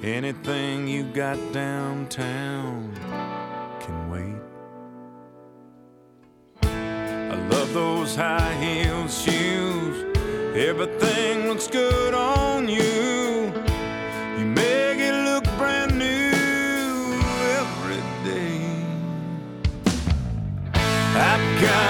Anything you got downtown can wait. I love those high heel shoes. Everything looks good on you. You make it look brand new every day. I've got